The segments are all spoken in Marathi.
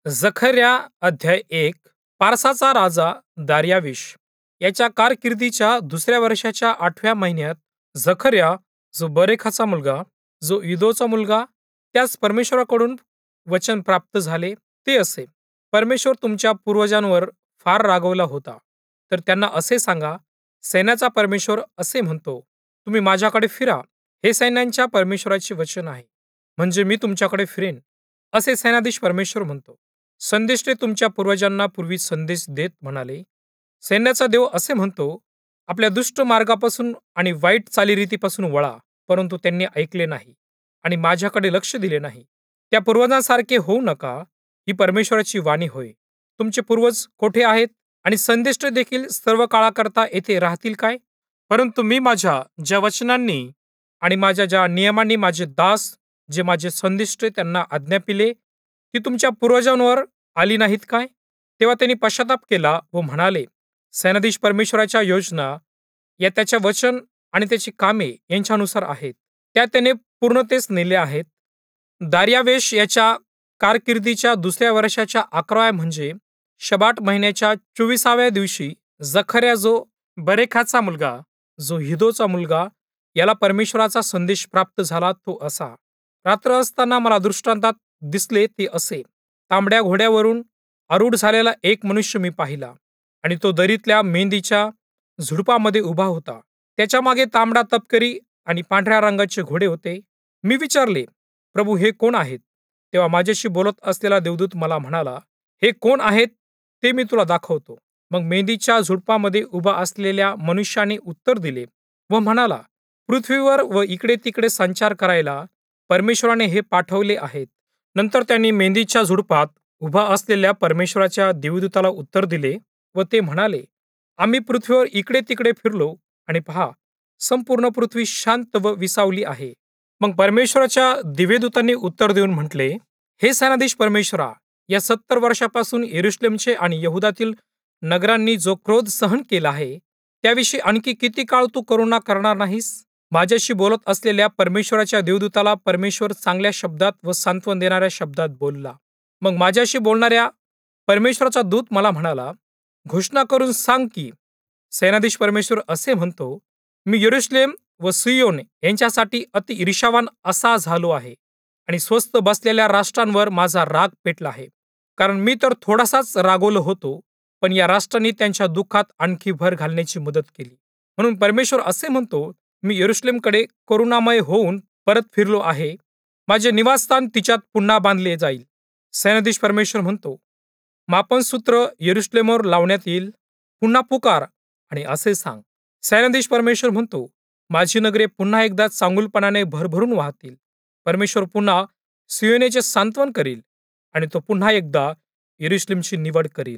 जखर्या अध्याय 1. पारसाचा राजा दार्याविश याच्या कारकिर्दीच्या दुसऱ्या वर्षाच्या 8व्या महिन्यात जखर्या, जो बरेखाचा मुलगा, जो इदोचा मुलगा, त्यास परमेश्वराकडून वचन प्राप्त झाले ते असे: परमेश्वर तुमच्या पूर्वजांवर फार रागवला होता. तर त्यांना असे सांगा, सैन्याचा परमेश्वर असे म्हणतो, तुम्ही माझ्याकडे फिरा. हे सैन्यांच्या परमेश्वराचे वचन आहे, म्हणजे मी तुमच्याकडे फिरेन, असे सेनाधीश परमेश्वर म्हणतो. संदेष्टे तुमच्या पूर्वजांना पूर्वी संदेश देत म्हणाले, सैन्याचा देव असे म्हणतो, आपल्या दुष्ट मार्गापासून आणि वाईट चालीरीतीपासून वळा. परंतु त्यांनी ऐकले नाही आणि माझ्याकडे लक्ष दिले नाही. त्या पूर्वजांसारखे होऊ नका, ही परमेश्वराची वाणी होय. तुमचे पूर्वज कोठे आहेत? आणि संदेष्टे देखील सर्व काळाकरता येथे राहतील काय? परंतु मी माझ्या ज्या वचनांनी आणि माझ्या ज्या नियमांनी माझे दास, जे माझे संदिष्टे त्यांना आज्ञापिले, ती तुमच्या पूर्वजांवर आली नाहीत काय? तेव्हा त्यांनी पश्चाताप केला व म्हणाले, सैन्याधीश परमेश्वराच्या योजना या त्याच्या वचन आणि त्याची कामे यांच्यानुसार आहेत, त्या त्याने पूर्णतेस नेल्या आहेत. दार्यावेश याच्या कारकिर्दीच्या दुसऱ्या वर्षाच्या 11व्या म्हणजे शबाट महिन्याच्या 24व्या दिवशी जखर्या, जो बरेखाचा मुलगा, जो हिदोचा मुलगा, याला परमेश्वराचा संदेश प्राप्त झाला तो असा: रात्र असताना मला दृष्टांतात दिसले ते असे: तांबड्या घोड्यावरून आरूढ झालेला एक मनुष्य मी पाहिला, आणि तो दरीतल्या मेंदीच्या झुडपामध्ये उभा होता. त्याच्या मागे तांबडा तपकिरी आणि पांढऱ्या रंगाचे घोडे होते. मी विचारले, प्रभू, हे कोण आहेत? तेव्हा माझ्याशी बोलत असलेला देवदूत मला म्हणाला, हे कोण आहेत ते मी तुला दाखवतो. मग मेंदीच्या झुडपामध्ये उभा असलेल्या मनुष्याने उत्तर दिले व म्हणाला, पृथ्वीवर व इकडे तिकडे संचार करायला परमेश्वराने हे पाठवले आहेत. नंतर त्यांनी मेंदीच्या झुडपात उभा असलेल्या परमेश्वराच्या देवदूताला उत्तर दिले व ते म्हणाले, आम्ही पृथ्वीवर इकडे तिकडे फिरलो आणि पहा, संपूर्ण पृथ्वी शांत व विसावली आहे. मग परमेश्वराच्या दिव्यदूतांनी उत्तर देऊन म्हटले, हे सेनाधीश परमेश्वरा, या 70 वर्षापासून यरूशलेमचे आणि यहुदातील नगरांनी जो क्रोध सहन केला आहे, त्याविषयी आणखी किती काळ तू करुणा करणार नाहीस? माझ्याशी बोलत असलेल्या परमेश्वराच्या देवदूताला परमेश्वर चांगल्या शब्दात व सांत्वन देणाऱ्या शब्दात बोलला. मग माझ्याशी बोलणाऱ्या परमेश्वराचा दूत मला म्हणाला, घोषणा करून सांग की, सेनाधीश परमेश्वर असे म्हणतो, मी यरूशलेम व सियोन यांच्यासाठी अति ईर्ष्यावान असा झालो आहे, आणि स्वस्थ बसलेल्या राष्ट्रांवर माझा राग पेटला आहे. कारण मी तर थोडासाच रागवलो होतो, पण या राष्ट्रांनी त्यांच्या दुःखात आणखी भर घालण्याची मदत केली. म्हणून परमेश्वर असे म्हणतो, मी यरूशलेमकडे करुणामय होऊन परत फिरलो आहे. माझे निवासस्थान तिच्यात पुन्हा बांधले जाईल. सैन्याधीश परमेश्वर म्हणतो, मापनसूत्र यरूशलेमवर लावण्यात येईल. पुन्हा पुकार आणि असे सांग, सैन्याधीश परमेश्वर म्हणतो, माझी नगरे पुन्हा एकदा चांगुलपणाने भरभरून वाहतील. परमेश्वर पुन्हा सियोनेचे सांत्वन करील आणि तो पुन्हा एकदा यरूशलेमची निवड करील.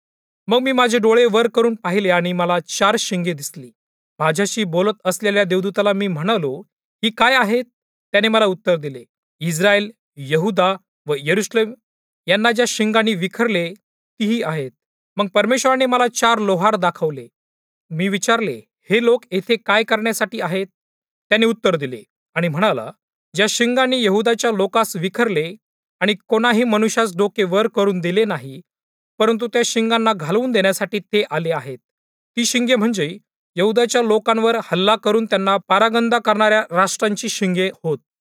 मग मी माझे डोळे वर करून पाहिले आणि मला 4 शिंगे दिसली. माझ्याशी बोलत असलेल्या देवदूताला मी म्हणालो, ही काय आहेत? त्याने मला उत्तर दिले, इस्रायल, यहुदा व यरूशलेम यांना ज्या शिंगांनी विखरले तीही आहेत. मग परमेश्वराने मला 4 लोहार दाखवले. मी विचारले, हे लोक येथे काय करण्यासाठी आहेत? त्याने उत्तर दिले आणि म्हणाला, ज्या शिंगांनी यहुदाच्या लोकास विखरले आणि कोणाही मनुष्यास डोके वर करून दिले नाही, परंतु त्या शिंगांना घालवून देण्यासाठी ते आले आहेत. ती शिंगे म्हणजे यहुदाच्या लोकांवर हल्ला करून त्यांना पारागंदा करणाऱ्या राष्ट्रांची शिंगे होत.